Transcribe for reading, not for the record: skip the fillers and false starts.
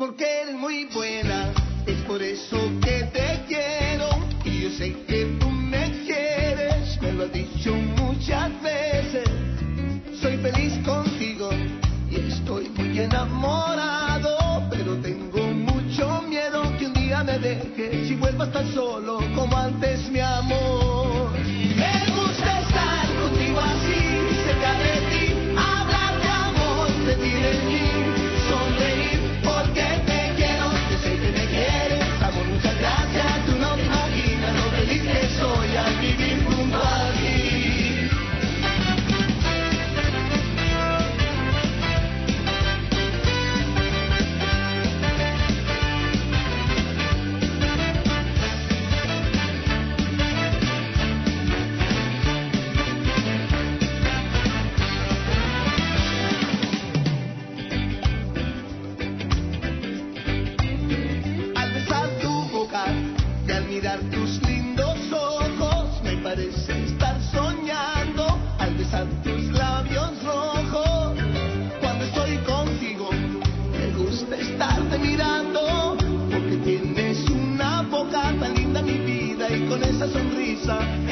porque eres muy buena, es por eso que te quiero. Y yo sé que tú me quieres, me lo has dicho muchas veces. Soy feliz contigo y estoy muy enamorado, pero tengo mucho miedo que un día me dejes y vuelvas tan solo como antes, mi amor. Me gusta estar contigo así, cerca de ti, hablar de amor, sentir en mí, sonreír porque te quiero. Yo sé que me quieres, amor, muchas gracias. Tú no te imaginas lo feliz que soy al vivir junto a ti. Mirar tus lindos ojos, me parece estar soñando al besar tus labios rojos. Cuando estoy contigo, me gusta estarte mirando, porque tienes una boca tan linda, mi vida, y con esa sonrisa